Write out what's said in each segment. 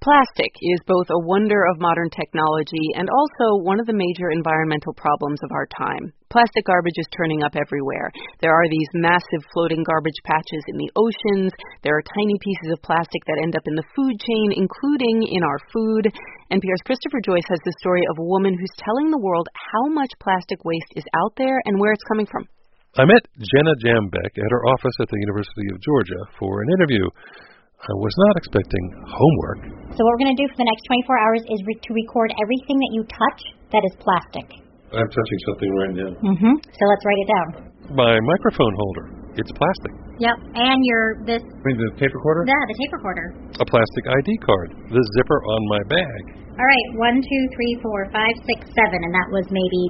Plastic is both a wonder of modern technology and also one of the major environmental problems of our time. Plastic garbage is turning up everywhere. There are these massive floating garbage patches in the oceans. There are tiny pieces of plastic that end up in the food chain, including in our food. NPR's Christopher Joyce has the story of a woman who's telling the world how much plastic waste is out there and where it's coming from. I met Jenna Jambeck at her office at the University of Georgia for an interview. I was not expecting homework. So what we're going to do for the next 24 hours is to record everything that you touch that is plastic. I'm touching something right now. So let's write it down. My microphone holder. It's plastic. Yep. And I mean the tape recorder? Yeah, the tape recorder. A plastic ID card. The zipper on my bag. All right. 1, 2, 3, 4, 5, 6, 7. And that was maybe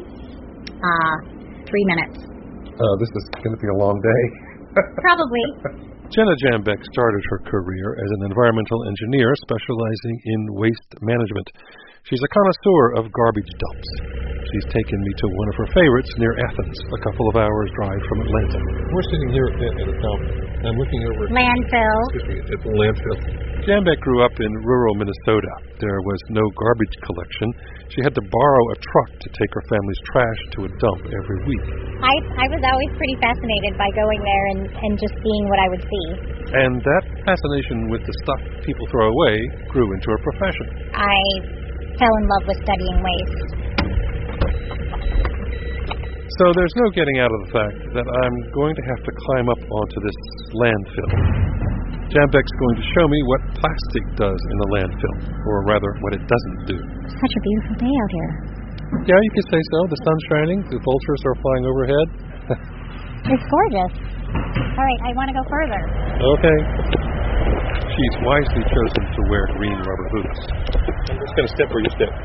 3 minutes. This is going to be a long day. Probably. Jenna Jambeck started her career as an environmental engineer specializing in waste management. She's a connoisseur of garbage dumps. She's taken me to one of her favorites near Athens, a couple of hours' drive from Atlanta. We're sitting here at a dump. I'm looking over landfill. At the landfill. Jambeck grew up in rural Minnesota. There was no garbage collection. She had to borrow a truck to take her family's trash to a dump every week. I was always pretty fascinated by going there and just seeing what I would see. And that fascination with the stuff people throw away grew into her profession. I fell in love with studying waste. So there's no getting out of the fact that I'm going to have to climb up onto this landfill. Jambeck's going to show me what plastic does in the landfill, or rather, what it doesn't do. Such a beautiful day out here. Yeah, you could say so. The sun's shining, the vultures are flying overhead. It's gorgeous. All right, I want to go further. Okay. She's wisely chosen to wear green rubber boots. I'm just going to step where you step.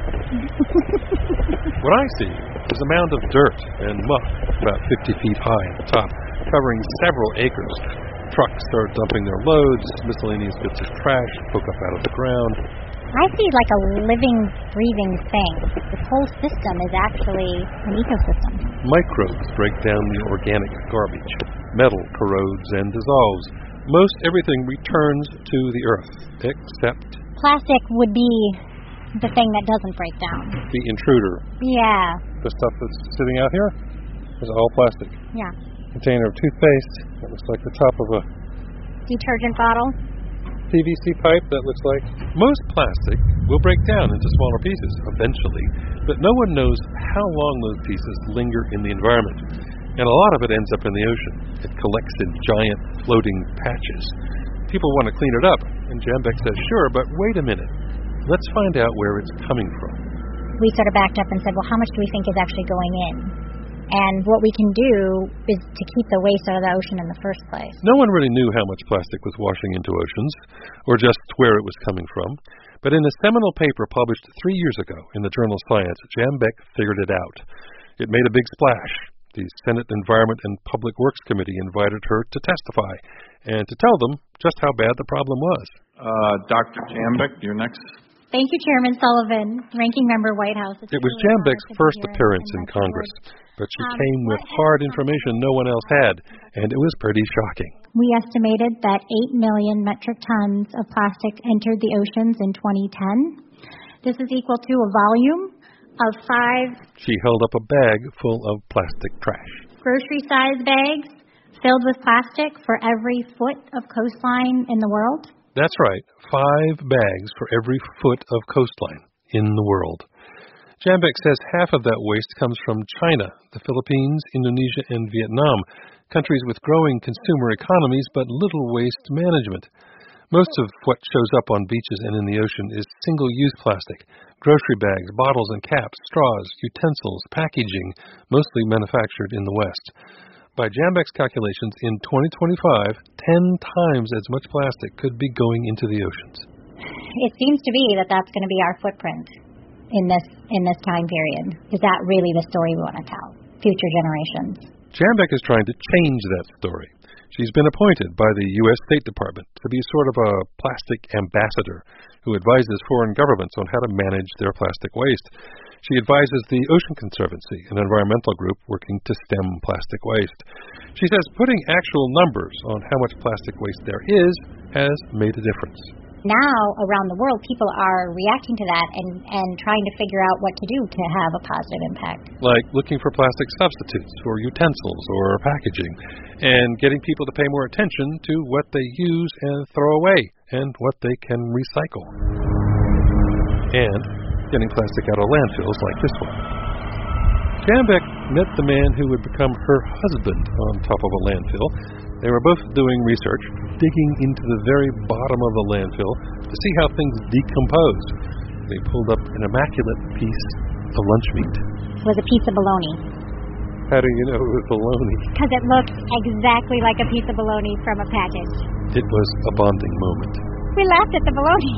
What I see is a mound of dirt and muck about 50 feet high at the top, covering several acres. Trucks are dumping their loads, miscellaneous bits of trash poke up out of the ground. I see like a living, breathing thing. This whole system is actually an ecosystem. Microbes break down the organic garbage. Metal corrodes and dissolves. Most everything returns to the earth, except... Plastic would be the thing that doesn't break down. The intruder. Yeah. The stuff that's sitting out here is all plastic. Yeah. Container of toothpaste that looks like the top of a... Detergent bottle. PVC pipe that looks like... Most plastic will break down into smaller pieces eventually, but no one knows how long those pieces linger in the environment. And a lot of it ends up in the ocean. It collects in giant floating patches. People want to clean it up, and Jambeck says, sure, but wait a minute. Let's find out where it's coming from. We sort of backed up and said, well, how much do we think is actually going in? And what we can do is to keep the waste out of the ocean in the first place. No one really knew how much plastic was washing into oceans, or just where it was coming from. But in a seminal paper published 3 years ago in the journal Science, Jambeck figured it out. It made a big splash. The Senate Environment and Public Works Committee invited her to testify and to tell them just how bad the problem was. Dr. Jambeck, you're next. Thank you, Chairman Sullivan, Ranking Member Whitehouse. It was Jambeck's first appearance in Congress, but she came with hard information no one else had, and it was pretty shocking. We estimated that 8 million metric tons of plastic entered the oceans in 2010. This is equal to a volume of 5... She held up a bag full of plastic trash. Grocery-sized bags filled with plastic for every foot of coastline in the world. That's right, 5 bags for every foot of coastline in the world. Jambeck says half of that waste comes from China, the Philippines, Indonesia, and Vietnam, countries with growing consumer economies but little waste management. Most of what shows up on beaches and in the ocean is single-use plastic, grocery bags, bottles and caps, straws, utensils, packaging, mostly manufactured in the West. By Jambeck's calculations, in 2025, 10 times as much plastic could be going into the oceans. It seems to be that that's going to be our footprint in this time period. Is that really the story we want to tell future generations? Jambeck is trying to change that story. She's been appointed by the U.S. State Department to be sort of a plastic ambassador who advises foreign governments on how to manage their plastic waste. She advises the Ocean Conservancy, an environmental group working to stem plastic waste. She says putting actual numbers on how much plastic waste there is has made a difference. Now, around the world, people are reacting to that and trying to figure out what to do to have a positive impact. Like looking for plastic substitutes for utensils or packaging, and getting people to pay more attention to what they use and throw away and what they can recycle. And getting plastic out of landfills like this one. Jambeck met the man who would become her husband on top of a landfill. They were both doing research, digging into the very bottom of the landfill to see how things decompose. They pulled up an immaculate piece of lunch meat. It was a piece of bologna. How do you know it was bologna? Because it looked exactly like a piece of bologna from a package. It was a bonding moment. We laughed at the bologna.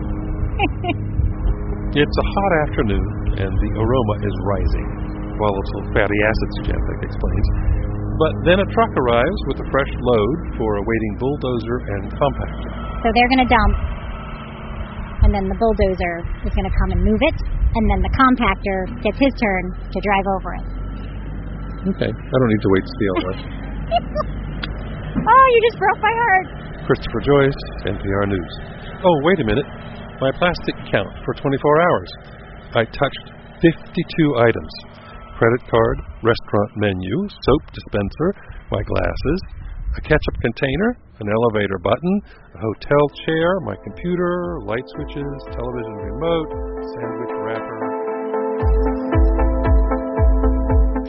It's a hot afternoon, and the aroma is rising. Volatile fatty acids, Jambeck explains. But then a truck arrives with a fresh load for a waiting bulldozer and compactor. So they're going to dump, and then the bulldozer is going to come and move it, and then the compactor gets his turn to drive over it. Okay, I don't need to wait to see all that. Oh, you just broke my heart. Christopher Joyce, NPR News. Oh, wait a minute. My plastic count for 24 hours. I touched 52 items. Credit card, restaurant menu, soap dispenser, my glasses, a ketchup container, an elevator button, a hotel chair, my computer, light switches, television remote, sandwich wrapper.